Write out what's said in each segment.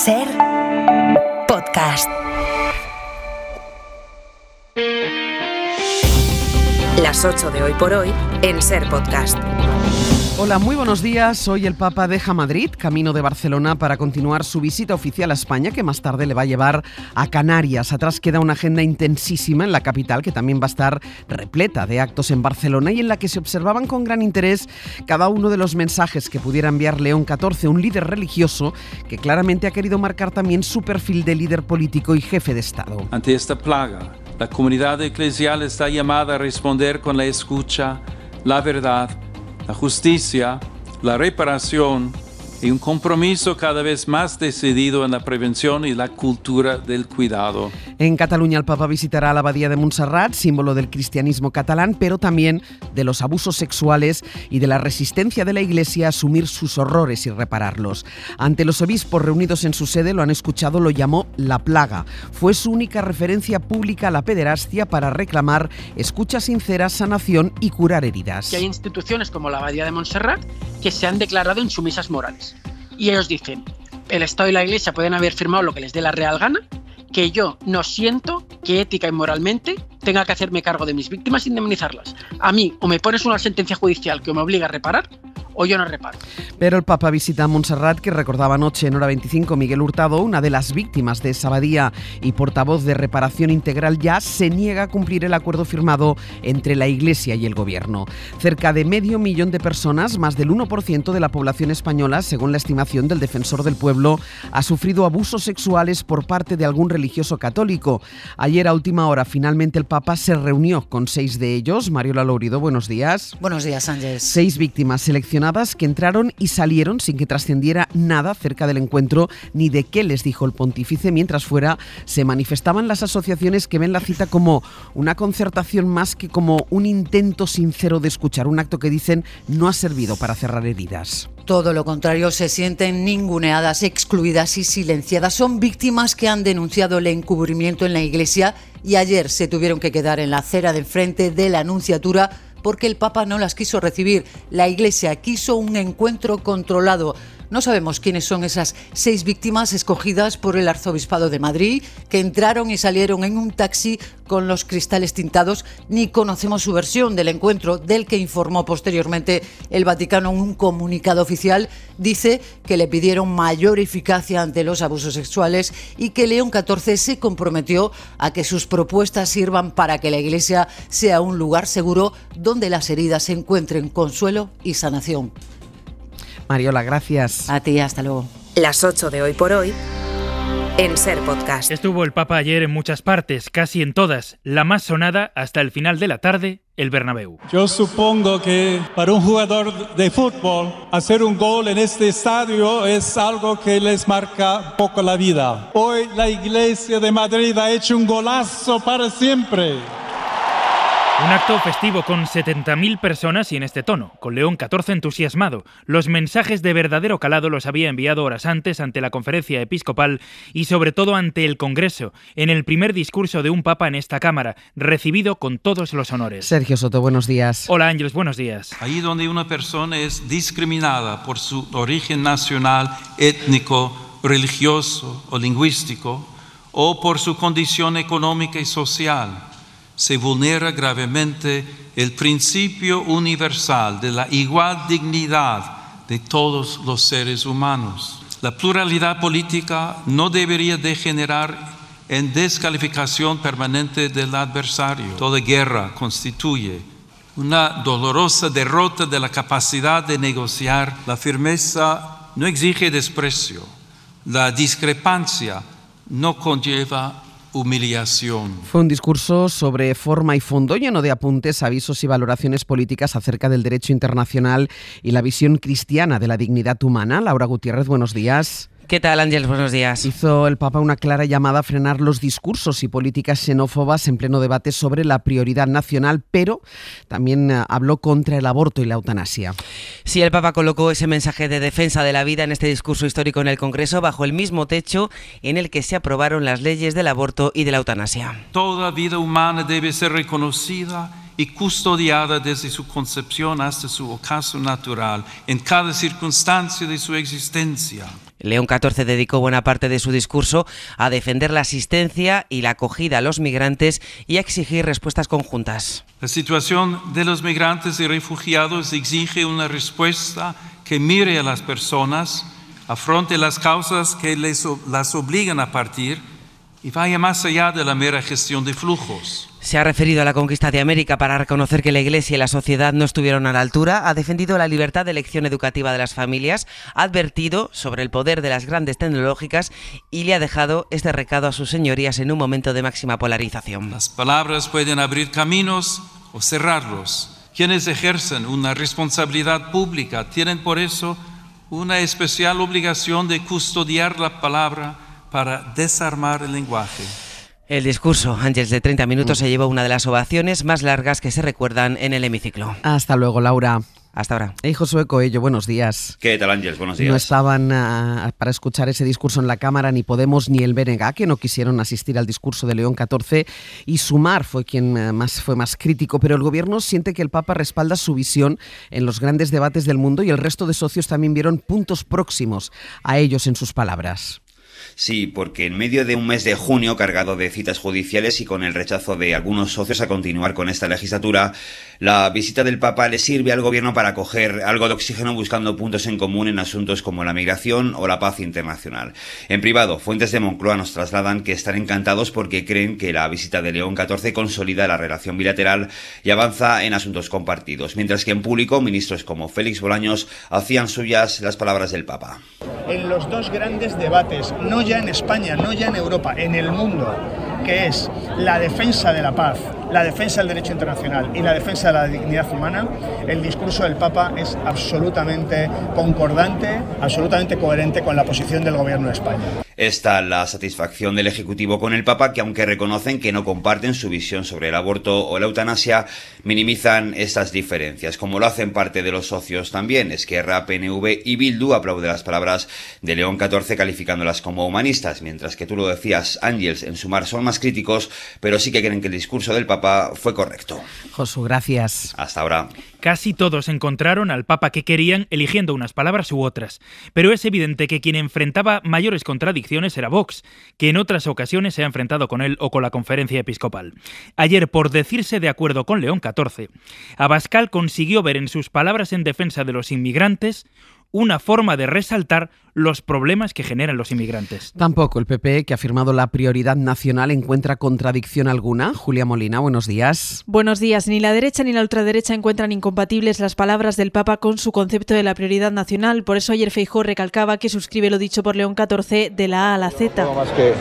Ser Podcast. Las 8 de Hoy por Hoy en Ser Podcast. Hola, muy buenos días. Hoy el Papa deja Madrid, camino de Barcelona, para continuar su visita oficial a España, que más tarde le va a llevar a Canarias. Atrás queda una agenda intensísima en la capital, que también va a estar repleta de actos en Barcelona y en la que se observaban con gran interés cada uno de los mensajes que pudiera enviar León XIV, un líder religioso que claramente ha querido marcar también su perfil de líder político y jefe de Estado. Ante esta plaga, la comunidad eclesial está llamada a responder con la escucha, la verdad, la justicia, la reparación y un compromiso cada vez más decidido en la prevención y la cultura del cuidado. En Cataluña el Papa visitará la Abadía de Montserrat, símbolo del cristianismo catalán, pero también de los abusos sexuales y de la resistencia de la Iglesia a asumir sus horrores y repararlos. Ante los obispos reunidos en su sede lo han escuchado, lo llamó la plaga. Fue su única referencia pública a la pederastia para reclamar escucha sincera, sanación y curar heridas. Que hay instituciones como la Abadía de Montserrat que se han declarado insumisas morales. Y ellos dicen, el Estado y la Iglesia pueden haber firmado lo que les dé la real gana, que yo no siento que ética y moralmente tenga que hacerme cargo de mis víctimas e indemnizarlas. A mí o me pones una sentencia judicial que me obliga a reparar, o yo no reparo. Pero el Papa visita Montserrat, que recordaba anoche en Hora 25 Miguel Hurtado, una de las víctimas de esa abadía y portavoz de Reparación Integral, ya se niega a cumplir el acuerdo firmado entre la Iglesia y el Gobierno. Cerca de 500.000 de personas, más del 1% de la población española, según la estimación del Defensor del Pueblo, ha sufrido abusos sexuales por parte de algún religioso católico. Ayer a última hora finalmente el Papa se reunió con 6 de ellos. Mariola Lourido, buenos días. Buenos días, Ángeles. 6 víctimas seleccionadas que entraron y salieron sin que trascendiera nada acerca del encuentro ni de qué les dijo el pontífice. Mientras fuera se manifestaban las asociaciones que ven la cita como una concertación más que como un intento sincero de escuchar, un acto que dicen no ha servido para cerrar heridas. Todo lo contrario, se sienten ninguneadas, excluidas y silenciadas. Son víctimas que han denunciado el encubrimiento en la Iglesia y ayer se tuvieron que quedar en la acera de enfrente de la Nunciatura porque el Papa no las quiso recibir. La Iglesia quiso un encuentro controlado. No sabemos quiénes son esas 6 víctimas escogidas por el Arzobispado de Madrid, que entraron y salieron en un taxi con los cristales tintados, ni conocemos su versión del encuentro, del que informó posteriormente el Vaticano en un comunicado oficial. Dice que le pidieron mayor eficacia ante los abusos sexuales y que León XIV se comprometió a que sus propuestas sirvan para que la Iglesia sea un lugar seguro donde las heridas encuentren consuelo y sanación. Mariola, gracias. A ti, hasta luego. Las 8 de Hoy por Hoy en Ser Podcast. Estuvo el Papa ayer en muchas partes, casi en todas. La más sonada hasta el final de la tarde, el Bernabéu. Yo supongo que para un jugador de fútbol hacer un gol en este estadio es algo que les marca un poco la vida. Hoy la Iglesia de Madrid ha hecho un golazo para siempre. Un acto festivo con 70.000 personas y en este tono, con León XIV entusiasmado. Los mensajes de verdadero calado los había enviado horas antes ante la conferencia episcopal y sobre todo ante el Congreso, en el primer discurso de un papa en esta Cámara, recibido con todos los honores. Sergio Soto, buenos días. Hola Ángeles, buenos días. Ahí donde una persona es discriminada por su origen nacional, étnico, religioso o lingüístico, o por su condición económica y social, se vulnera gravemente el principio universal de la igual dignidad de todos los seres humanos. La pluralidad política no debería degenerar en descalificación permanente del adversario. Toda guerra constituye una dolorosa derrota de la capacidad de negociar. La firmeza no exige desprecio. La discrepancia no conlleva humillación. Fue un discurso sobre forma y fondo, lleno de apuntes, avisos y valoraciones políticas acerca del derecho internacional y la visión cristiana de la dignidad humana. Laura Gutiérrez, buenos días. ¿Qué tal, Ángeles? Buenos días. Hizo el Papa una clara llamada a frenar los discursos y políticas xenófobas en pleno debate sobre la prioridad nacional, pero también habló contra el aborto y la eutanasia. Sí, el Papa colocó ese mensaje de defensa de la vida en este discurso histórico en el Congreso, bajo el mismo techo en el que se aprobaron las leyes del aborto y de la eutanasia. Toda vida humana debe ser reconocida y custodiada desde su concepción hasta su ocaso natural, en cada circunstancia de su existencia. León XIV dedicó buena parte de su discurso a defender la asistencia y la acogida a los migrantes y a exigir respuestas conjuntas. La situación de los migrantes y refugiados exige una respuesta que mire a las personas, afronte las causas que las obligan a partir y vaya más allá de la mera gestión de flujos. Se ha referido a la conquista de América para reconocer que la Iglesia y la sociedad no estuvieron a la altura, ha defendido la libertad de elección educativa de las familias, ha advertido sobre el poder de las grandes tecnológicas y le ha dejado este recado a sus señorías en un momento de máxima polarización. Las palabras pueden abrir caminos o cerrarlos. Quienes ejercen una responsabilidad pública tienen por eso una especial obligación de custodiar la palabra para desarmar el lenguaje. El discurso, Ángeles, de 30 minutos, se llevó una de las ovaciones más largas que se recuerdan en el hemiciclo. Hasta luego, Laura. Hasta ahora. Josué Coello, buenos días. ¿Qué tal, Ángeles? Buenos días. No estaban para escuchar ese discurso en la Cámara ni Podemos ni el BNG, que no quisieron asistir al discurso de León XIV, y Sumar fue quien fue más crítico, pero el Gobierno siente que el Papa respalda su visión en los grandes debates del mundo y el resto de socios también vieron puntos próximos a ellos en sus palabras. Sí, porque en medio de un mes de junio cargado de citas judiciales y con el rechazo de algunos socios a continuar con esta legislatura, la visita del Papa le sirve al Gobierno para coger algo de oxígeno buscando puntos en común en asuntos como la migración o la paz internacional. En privado, fuentes de Moncloa nos trasladan que están encantados porque creen que la visita de León XIV consolida la relación bilateral y avanza en asuntos compartidos, mientras que en público ministros como Félix Bolaños hacían suyas las palabras del Papa. En los dos grandes debates, no ya en España, no ya en Europa, en el mundo, que es la defensa de la paz, la defensa del derecho internacional y la defensa de la dignidad humana, el discurso del Papa es absolutamente concordante, absolutamente coherente con la posición del Gobierno de España. Está la satisfacción del Ejecutivo con el Papa, que aunque reconocen que no comparten su visión sobre el aborto o la eutanasia, minimizan estas diferencias, como lo hacen parte de los socios también. Esquerra, PNV y Bildu aplauden las palabras de León XIV calificándolas como humanistas, mientras que tú lo decías, Ángeles, en Sumar son más críticos, pero sí que creen que el discurso del Papa fue correcto. Josu, gracias. Hasta ahora. Casi todos encontraron al Papa que querían, eligiendo unas palabras u otras, pero es evidente que quien enfrentaba mayores contradicciones era Vox, que en otras ocasiones se ha enfrentado con él o con la Conferencia Episcopal. Ayer, por decirse de acuerdo con León XIV, Abascal consiguió ver en sus palabras en defensa de los inmigrantes una forma de resaltar los problemas que generan los inmigrantes. Tampoco el PP, que ha firmado la prioridad nacional, encuentra contradicción alguna. Julia Molina, buenos días. Buenos días. Ni la derecha ni la ultraderecha encuentran incompatibles las palabras del Papa con su concepto de la prioridad nacional. Por eso ayer Feijóo recalcaba que suscribe lo dicho por León XIV de la A a la Z. No más que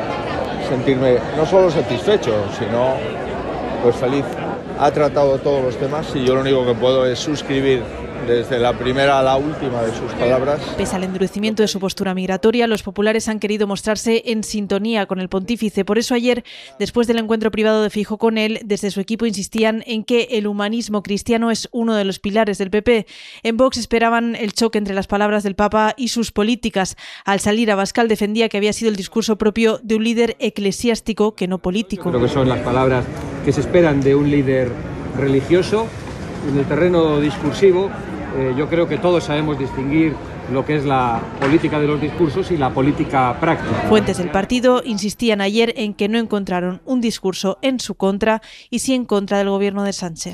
sentirme no solo satisfecho, sino pues feliz. Ha tratado todos los temas y yo lo único que puedo es suscribir desde la primera a la última de sus palabras. Pese al endurecimiento de su postura migratoria, los populares han querido mostrarse en sintonía con el pontífice. Por eso ayer, después del encuentro privado de Feijóo con él, desde su equipo insistían en que el humanismo cristiano es uno de los pilares del PP. En Vox esperaban el choque entre las palabras del Papa y sus políticas. Al salir, Abascal defendía que había sido el discurso propio de un líder eclesiástico que no político. Creo que son las palabras que se esperan de un líder religioso. En el terreno discursivo, yo creo que todos sabemos distinguir lo que es la política de los discursos y la política práctica. Fuentes del partido insistían ayer en que no encontraron un discurso en su contra y sí en contra del gobierno de Sánchez.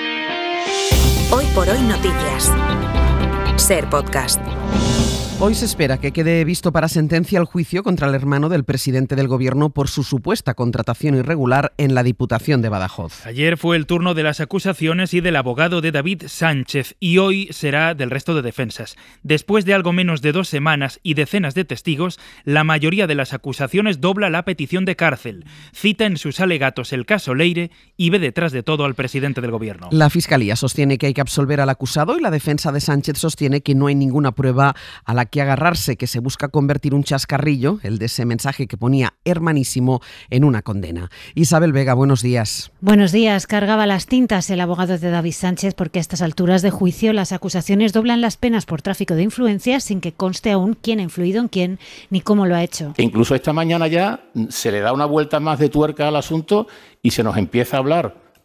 Hoy por hoy noticias. Ser Podcast. Hoy se espera que quede visto para sentencia el juicio contra el hermano del presidente del Gobierno por su supuesta contratación irregular en la Diputación de Badajoz. Ayer fue el turno de las acusaciones y del abogado de David Sánchez y hoy será del resto de defensas. Después de algo menos de 2 semanas y decenas de testigos, la mayoría de las acusaciones dobla la petición de cárcel, cita en sus alegatos el caso Leire y ve detrás de todo al presidente del Gobierno. La Fiscalía sostiene que hay que absolver al acusado y la defensa de Sánchez sostiene que no hay ninguna prueba a la que agarrarse, que se busca convertir un chascarrillo, el de ese mensaje que ponía hermanísimo, en una condena. Isabel Vega, buenos días. Buenos días. Cargaba las tintas el abogado de David Sánchez porque a estas alturas de juicio las acusaciones doblan las penas por tráfico de influencias sin que conste aún quién ha influido en quién ni cómo lo ha hecho. E incluso esta mañana ya se le da una vuelta más de tuerca al asunto y se nos empieza a hablar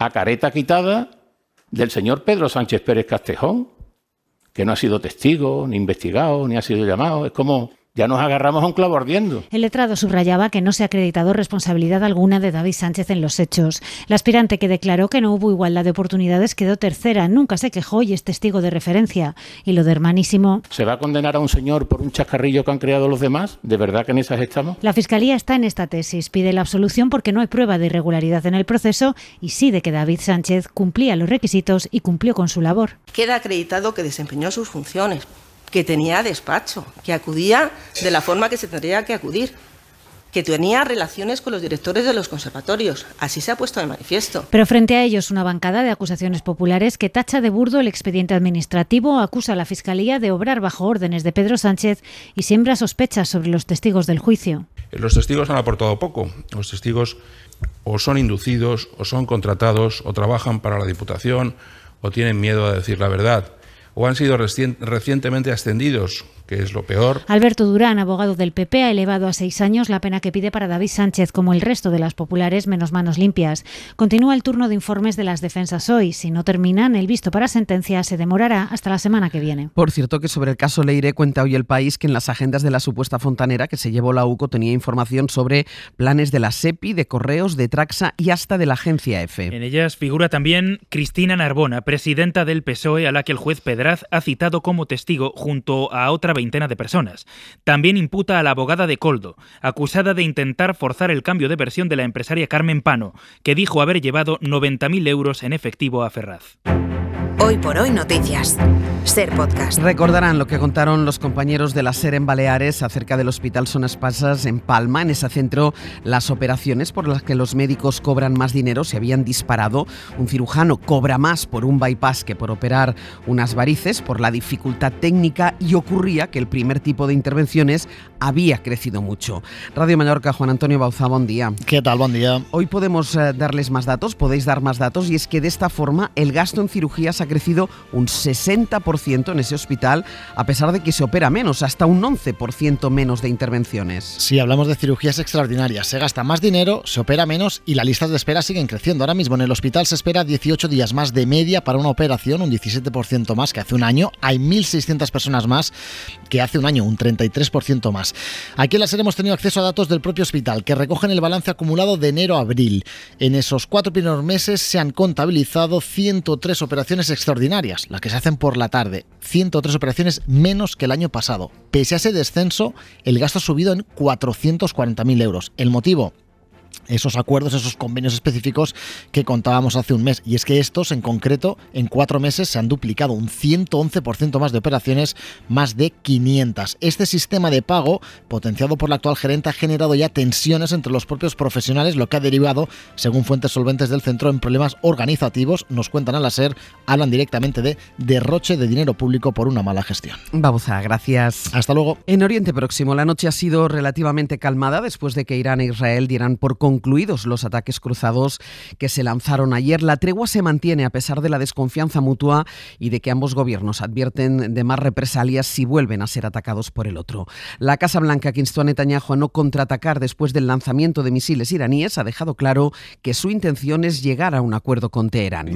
a careta quitada del señor Pedro Sánchez Pérez Castejón, que no ha sido testigo, ni investigado, ni ha sido llamado. Es como... ya nos agarramos a un clavo ardiendo. El letrado subrayaba que no se ha acreditado responsabilidad alguna de David Sánchez en los hechos. La aspirante, que declaró que no hubo igualdad de oportunidades, quedó tercera, nunca se quejó y es testigo de referencia. Y lo de Hermanísimo... ¿Se va a condenar a un señor por un chascarrillo que han creado los demás? ¿De verdad que en esas estamos? La Fiscalía está en esta tesis. Pide la absolución porque no hay prueba de irregularidad en el proceso y sí de que David Sánchez cumplía los requisitos y cumplió con su labor. Queda acreditado que desempeñó sus funciones, que tenía despacho, que acudía de la forma que se tendría que acudir, que tenía relaciones con los directores de los conservatorios. Así se ha puesto de manifiesto. Pero frente a ellos, una bancada de acusaciones populares que tacha de burdo el expediente administrativo, acusa a la Fiscalía de obrar bajo órdenes de Pedro Sánchez y siembra sospechas sobre los testigos del juicio. Los testigos han aportado poco. Los testigos o son inducidos, o son contratados, o trabajan para la Diputación, o tienen miedo a decir la verdad, o han sido recientemente ascendidos, que es lo peor. Alberto Durán, abogado del PP, ha elevado a 6 años la pena que pide para David Sánchez, como el resto de las populares, menos manos limpias. Continúa el turno de informes de las defensas hoy. Si no terminan, el visto para sentencia se demorará hasta la semana que viene. Por cierto, que sobre el caso Leire cuenta hoy El País que en las agendas de la supuesta fontanera que se llevó la UCO tenía información sobre planes de la SEPI, de Correos, de Traxa y hasta de la agencia EFE. En ellas figura también Cristina Narbona, presidenta del PSOE, a la que el juez Pedraz ha citado como testigo junto a otra veintena de personas. También imputa a la abogada de Koldo, acusada de intentar forzar el cambio de versión de la empresaria Carmen Pano, que dijo haber llevado 90.000 euros en efectivo a Ferraz. Hoy por hoy noticias. SER Podcast. Recordarán lo que contaron los compañeros de la SER en Baleares acerca del Hospital Son Espasas en Palma. En ese centro, las operaciones por las que los médicos cobran más dinero se habían disparado. Un cirujano cobra más por un bypass que por operar unas varices, por la dificultad técnica, y ocurría que el primer tipo de intervenciones había crecido mucho. Radio Mallorca, Juan Antonio Bauza, buen día. ¿Qué tal? Buen día. Hoy podemos darles más datos, podéis dar más datos, y es que de esta forma el gasto en cirugías ha crecido un 60% en ese hospital, a pesar de que se opera menos, hasta un 11% menos de intervenciones. Sí, hablamos de cirugías extraordinarias. Se gasta más dinero, se opera menos y las listas de espera siguen creciendo. Ahora mismo en el hospital se espera 18 días más de media para una operación, un 17% más que hace un año. Hay 1.600 personas más que hace un año, un 33% más. Aquí en la SER hemos tenido acceso a datos del propio hospital que recogen el balance acumulado de enero a abril. En esos 4 primeros meses se han contabilizado 103 operaciones extraordinarias, las que se hacen por la tarde. 103 operaciones menos que el año pasado. Pese a ese descenso, el gasto ha subido en 440.000 euros. ¿El motivo? Esos acuerdos, esos convenios específicos que contábamos hace un mes. Y es que estos, en concreto, en 4 meses se han duplicado, un 111% más de operaciones, más de 500. Este sistema de pago, potenciado por la actual gerente, ha generado ya tensiones entre los propios profesionales, lo que ha derivado, según fuentes solventes del centro, en problemas organizativos. Nos cuentan a la SER, hablan directamente de derroche de dinero público por una mala gestión. Bauza, gracias. Hasta luego. En Oriente Próximo, la noche ha sido relativamente calmada después de que Irán e Israel dieran por concluidos los ataques cruzados que se lanzaron ayer. La tregua se mantiene a pesar de la desconfianza mutua y de que ambos gobiernos advierten de más represalias si vuelven a ser atacados por el otro. La Casa Blanca, que instó a Netanyahu a no contraatacar después del lanzamiento de misiles iraníes, ha dejado claro que su intención es llegar a un acuerdo con Teherán.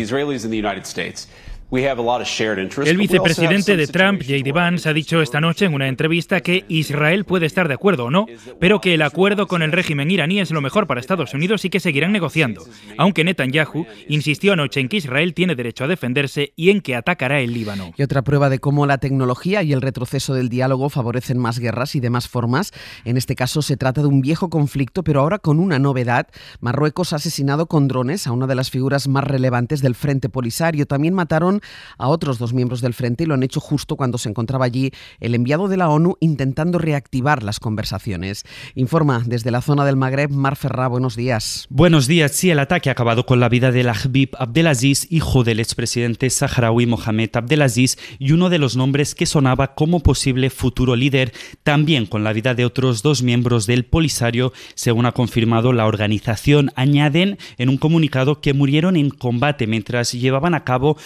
El vicepresidente de Trump, J.D. Vance, ha dicho esta noche en una entrevista que Israel puede estar de acuerdo o no, pero que el acuerdo con el régimen iraní es lo mejor para Estados Unidos y que seguirán negociando, aunque Netanyahu insistió anoche en que Israel tiene derecho a defenderse y en que atacará el Líbano. Y otra prueba de cómo la tecnología y el retroceso del diálogo favorecen más guerras y de más formas. En este caso se trata de un viejo conflicto, pero ahora con una novedad. Marruecos ha asesinado con drones a una de las figuras más relevantes del Frente Polisario. También mataron a otros 2 miembros del Frente y lo han hecho justo cuando se encontraba allí el enviado de la ONU intentando reactivar las conversaciones. Informa desde la zona del Magreb, Mar Ferrá, buenos días. Buenos días. Sí, el ataque ha acabado con la vida de Habib Abdelaziz, hijo del expresidente saharaui Mohamed Abdelaziz, y uno de los nombres que sonaba como posible futuro líder, también con la vida de otros 2 miembros del Polisario, según ha confirmado la organización. Añaden en un comunicado que murieron en combate mientras llevaban a cabo una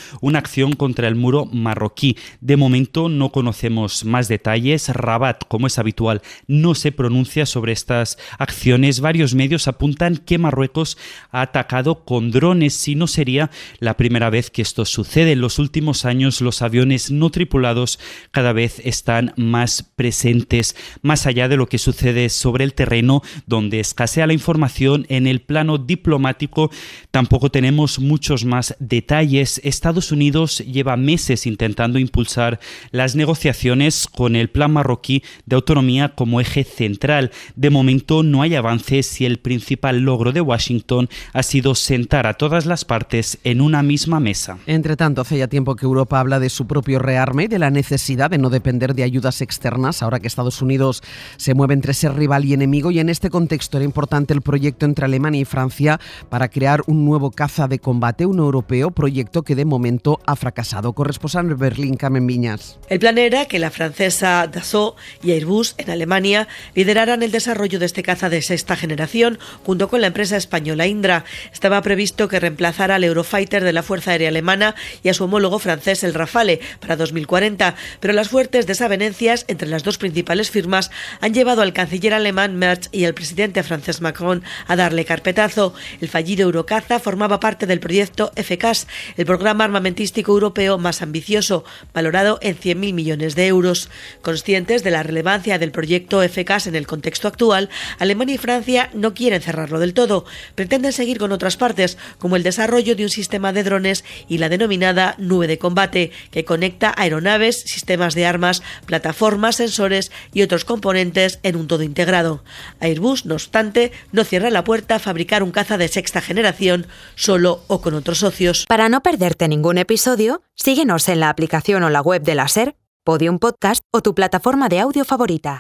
acción contra el muro marroquí. De momento no conocemos más detalles. Rabat, como es habitual, no se pronuncia sobre estas acciones. Varios medios apuntan que Marruecos ha atacado con drones y no sería la primera vez que esto sucede. En los últimos años los aviones no tripulados cada vez están más presentes. Más allá de lo que sucede sobre el terreno, donde escasea la información, en el plano diplomático tampoco tenemos muchos más detalles. Estados Unidos lleva meses intentando impulsar las negociaciones con el plan marroquí de autonomía como eje central. De momento no hay avances y el principal logro de Washington ha sido sentar a todas las partes en una misma mesa. Entre tanto, hace ya tiempo que Europa habla de su propio rearme y de la necesidad de no depender de ayudas externas, ahora que Estados Unidos se mueve entre ser rival y enemigo, y en este contexto era importante el proyecto entre Alemania y Francia para crear un nuevo caza de combate, un europeo, proyecto que de momento ha fracasado. Corresponsal en Berlín, Carmen Viñas. El plan era que la francesa Dassault y Airbus en Alemania lideraran el desarrollo de este caza de sexta generación junto con la empresa española Indra. Estaba previsto que reemplazara al Eurofighter de la Fuerza Aérea Alemana y a su homólogo francés el Rafale para 2040, pero las fuertes desavenencias entre las dos principales firmas han llevado al canciller alemán Merz y al presidente francés Macron a darle carpetazo. El fallido Eurocaza formaba parte del proyecto FCAS, el programa armamentístico europeo más ambicioso, valorado en 100.000 millones de euros. Conscientes de la relevancia del proyecto FCAS en el contexto actual, Alemania y Francia no quieren cerrarlo del todo. Pretenden seguir con otras partes, como el desarrollo de un sistema de drones y la denominada nube de combate, que conecta aeronaves, sistemas de armas, plataformas, sensores y otros componentes en un todo integrado. Airbus, no obstante, no cierra la puerta a fabricar un caza de sexta generación solo o con otros socios. Para no perderte ningún episodio, síguenos en la aplicación o la web de la SER, Podium Podcast o tu plataforma de audio favorita.